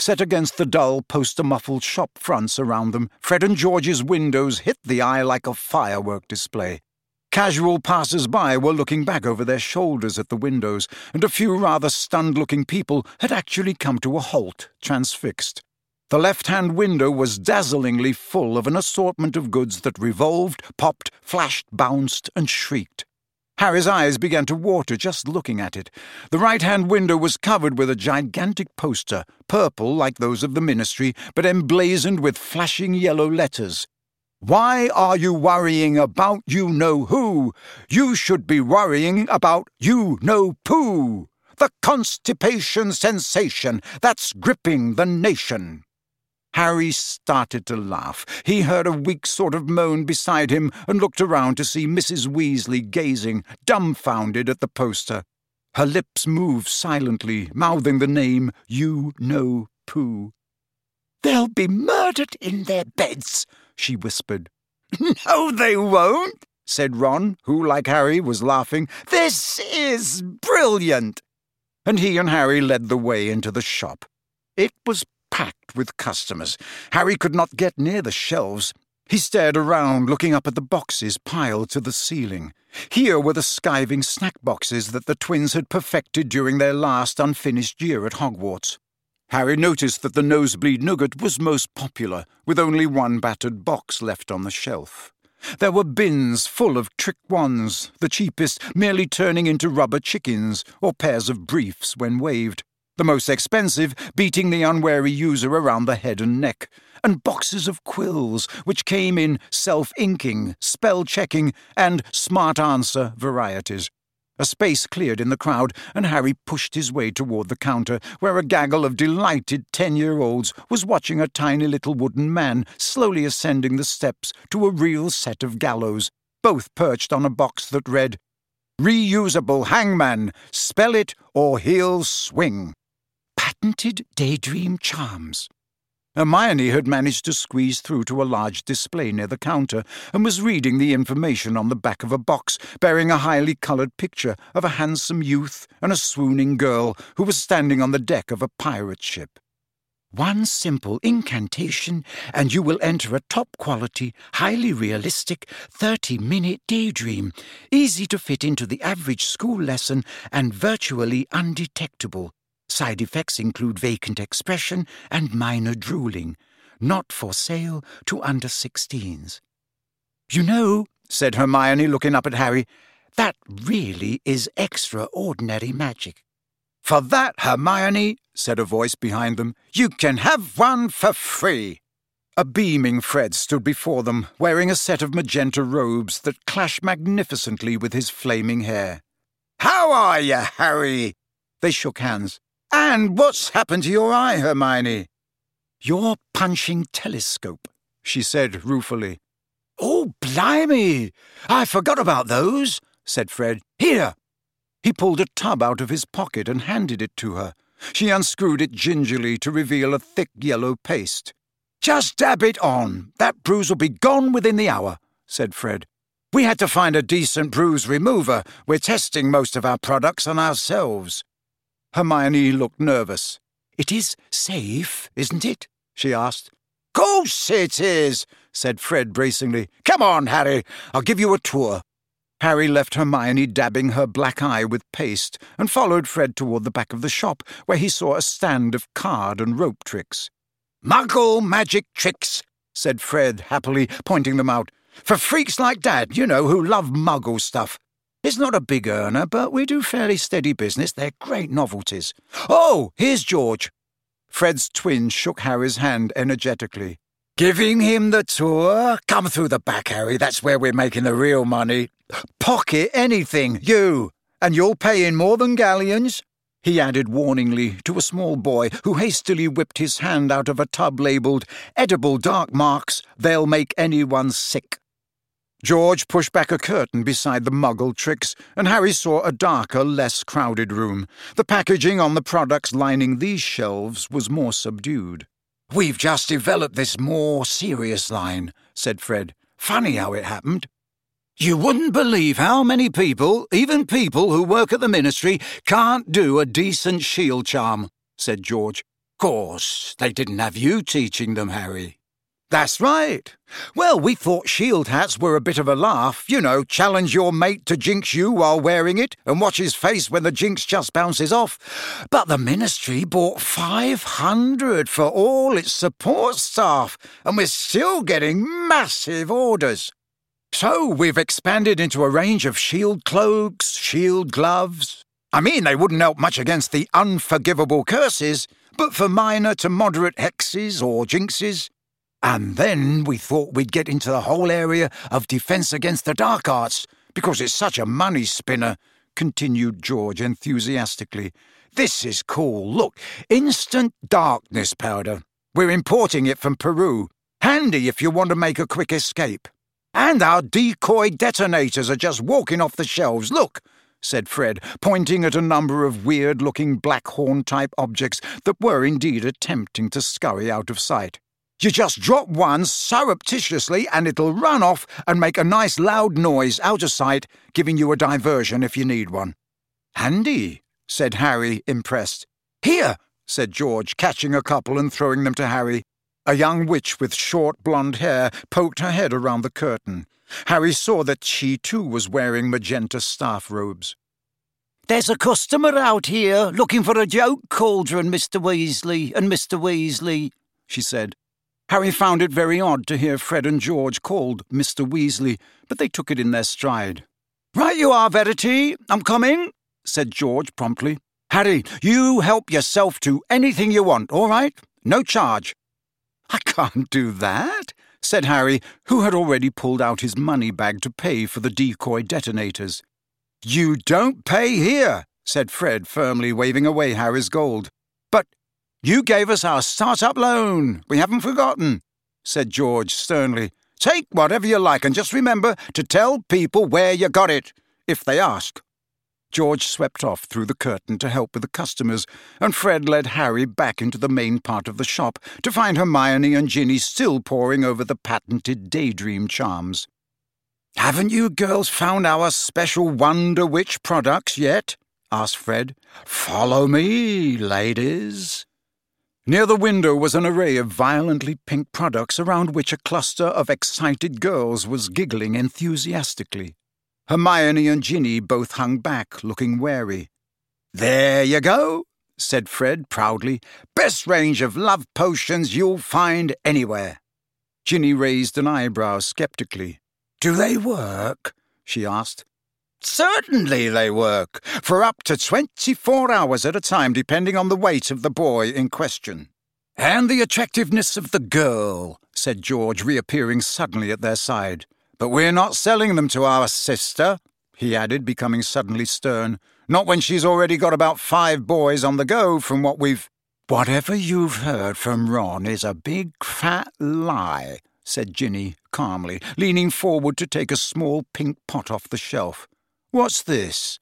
Set against the dull, poster-muffled shop fronts around them, Fred and George's windows hit the eye like a firework display. Casual passers-by were looking back over their shoulders at the windows, and a few rather stunned-looking people had actually come to a halt, transfixed. The left-hand window was dazzlingly full of an assortment of goods that revolved, popped, flashed, bounced, and shrieked. Harry's eyes began to water just looking at it. The right-hand window was covered with a gigantic poster, purple like those of the ministry, but emblazoned with flashing yellow letters. "Why are you worrying about you-know-who? You should be worrying about you-know-poo. The constipation sensation that's gripping the nation." Harry started to laugh. He heard a weak sort of moan beside him and looked around to see Mrs. Weasley gazing, dumbfounded at the poster. Her lips moved silently, mouthing the name You-Know-Poo. "They'll be murdered in their beds," she whispered. "No, they won't," said Ron, who, like Harry, was laughing. "This is brilliant." And he and Harry led the way into the shop. It was packed with customers. Harry could not get near the shelves. He stared around, looking up at the boxes piled to the ceiling. Here were the skiving snack boxes that the twins had perfected during their last unfinished year at Hogwarts. Harry noticed that the nosebleed nougat was most popular, with only one battered box left on the shelf. There were bins full of trick wands, the cheapest merely turning into rubber chickens or pairs of briefs when waved, the most expensive beating the unwary user around the head and neck, and boxes of quills which came in self-inking, spell-checking, and smart-answer varieties. A space cleared in the crowd, and Harry pushed his way toward the counter, where a gaggle of delighted 10-year-olds was watching a tiny little wooden man slowly ascending the steps to a real set of gallows, both perched on a box that read, "Reusable hangman, spell it or he'll swing. Patented daydream charms." Hermione had managed to squeeze through to a large display near the counter and was reading the information on the back of a box bearing a highly coloured picture of a handsome youth and a swooning girl who was standing on the deck of a pirate ship. "One simple incantation and you will enter a top-quality, highly realistic 30-minute daydream, easy to fit into the average school lesson and virtually undetectable. Side effects include vacant expression and minor drooling. Not for sale to under 16s. "You know," said Hermione, looking up at Harry, "that really is extraordinary magic." "For that, Hermione," said a voice behind them, "you can have one for free." A beaming Fred stood before them, wearing a set of magenta robes that clashed magnificently with his flaming hair. "How are you, Harry?" They shook hands. "And what's happened to your eye, Hermione?" "Your punching telescope," she said ruefully. "Oh, blimey! I forgot about those," said Fred. "Here." He pulled a tub out of his pocket and handed it to her. She unscrewed it gingerly to reveal a thick yellow paste. "Just dab it on. That bruise will be gone within the hour," said Fred. "We had to find a decent bruise remover. We're testing most of our products on ourselves." Hermione looked nervous. "It is safe, isn't it?" she asked. "Course it is," said Fred bracingly. "Come on, Harry. I'll give you a tour." Harry left Hermione dabbing her black eye with paste and followed Fred toward the back of the shop, where he saw a stand of card and rope tricks. "Muggle magic tricks," said Fred happily, pointing them out. "For freaks like Dad, you know, who love Muggle stuff. It's not a big earner, but we do fairly steady business. They're great novelties. Oh, here's George." Fred's twin shook Harry's hand energetically. "Giving him the tour? Come through the back, Harry. That's where we're making the real money. Pocket anything, you. And you'll pay in more than galleons," he added warningly to a small boy who hastily whipped his hand out of a tub labelled "Edible Dark Marks. They'll make anyone sick." George pushed back a curtain beside the Muggle tricks, and Harry saw a darker, less crowded room. The packaging on the products lining these shelves was more subdued. "We've just developed this more serious line," said Fred. "Funny how it happened. You wouldn't believe how many people, even people who work at the ministry, can't do a decent shield charm," said George. Course, they didn't have you teaching them, Harry. That's right. Well, we thought shield hats were a bit of a laugh. You know, challenge your mate to jinx you while wearing it and watch his face when the jinx just bounces off. But the ministry bought 500 for all its support staff, and we're still getting massive orders. So we've expanded into a range of shield cloaks, shield gloves. I mean, they wouldn't help much against the unforgivable curses, but for minor to moderate hexes or jinxes. And then we thought we'd get into the whole area of defence against the dark arts, because it's such a money spinner, continued George enthusiastically. This is cool. Look, instant darkness powder. We're importing it from Peru. Handy if you want to make a quick escape. And our decoy detonators are just walking off the shelves. Look, said Fred, pointing at a number of weird-looking Blackhorn-type objects that were indeed attempting to scurry out of sight. You just drop one surreptitiously and it'll run off and make a nice loud noise out of sight, giving you a diversion if you need one. Handy, said Harry, impressed. Here, said George, catching a couple and throwing them to Harry. A young witch with short blonde hair poked her head around the curtain. Harry saw that she too was wearing magenta staff robes. There's a customer out here looking for a joke cauldron, Mr. Weasley and Mr. Weasley, she said. Harry found it very odd to hear Fred and George called Mr. Weasley, but they took it in their stride. Right you are, Verity. I'm coming, said George promptly. Harry, you help yourself to anything you want, all right? No charge. I can't do that, said Harry, who had already pulled out his money bag to pay for the decoy detonators. You don't pay here, said Fred, firmly waving away Harry's gold. But you gave us our start-up loan. We haven't forgotten, said George sternly. Take whatever you like and just remember to tell people where you got it, if they ask. George swept off through the curtain to help with the customers, and Fred led Harry back into the main part of the shop to find Hermione and Ginny still poring over the patented Daydream charms. Haven't you girls found our special Wonder Witch products yet? Asked Fred. Follow me, ladies. Near the window was an array of violently pink products around which a cluster of excited girls was giggling enthusiastically. Hermione and Ginny both hung back, looking wary. There you go, said Fred proudly. Best range of love potions you'll find anywhere. Ginny raised an eyebrow skeptically. Do they work? She asked. Certainly they work, for up to 24 hours at a time, depending on the weight of the boy in question. And the attractiveness of the girl, said George, reappearing suddenly at their side. But we're not selling them to our sister, he added, becoming suddenly stern. Not when she's already got about 5 boys on the go from what we've... Whatever you've heard from Ron is a big fat lie, said Ginny calmly, leaning forward to take a small pink pot off the shelf. What's this?